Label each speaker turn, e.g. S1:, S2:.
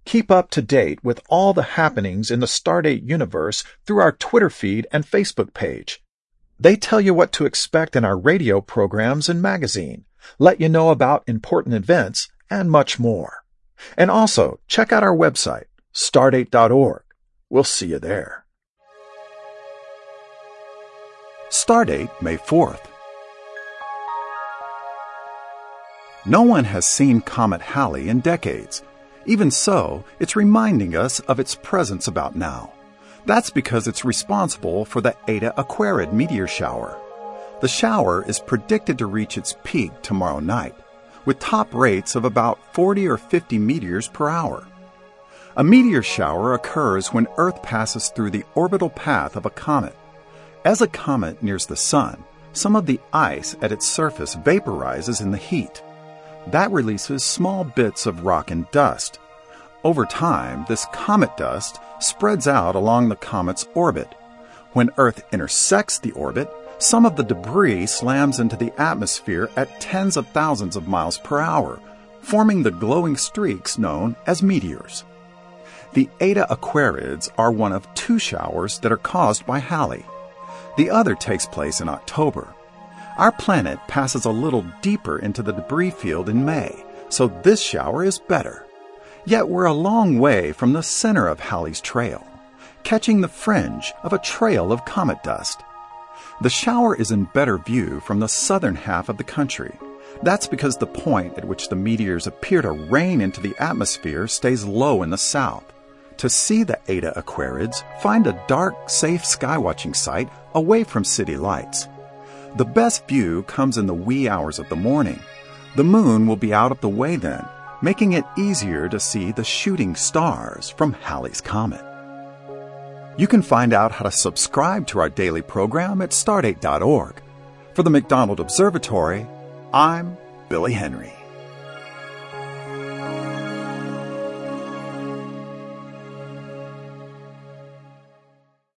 S1: Keep up to date with all the happenings in the Stardate universe through our Twitter feed and Facebook page. They tell you what to expect in our radio programs and magazine, let you know about important events, and much more. And also, check out our website, stardate.org. We'll see you there.
S2: Stardate, May 4th. No one has seen Comet Halley in decades. Even so, it's reminding us of its presence about now. That's because it's responsible for the Eta Aquarid meteor shower. The shower is predicted to reach its peak tomorrow night, with top rates of about 40 or 50 meteors per hour. A meteor shower occurs when Earth passes through the orbital path of a comet. As a comet nears the Sun, some of the ice at its surface vaporizes in the heat. That releases small bits of rock and dust. Over time, this comet dust spreads out along the comet's orbit. When Earth intersects the orbit, some of the debris slams into the atmosphere at tens of thousands of miles per hour, forming the glowing streaks known as meteors. The Eta Aquarids are one of two showers that are caused by Halley. The other takes place in October. Our planet passes a little deeper into the debris field in May, so this shower is better. Yet we're a long way from the center of Halley's trail, catching the fringe of a trail of comet dust. The shower is in better view from the southern half of the country. That's because the point at which the meteors appear to rain into the atmosphere stays low in the south. To see the Eta Aquarids, find a dark, safe skywatching site away from city lights. The best view comes in the wee hours of the morning. The moon will be out of the way then, making it easier to see the shooting stars from Halley's Comet. You can find out how to subscribe to our daily program at stardate.org. For the McDonald Observatory, I'm Billy Henry.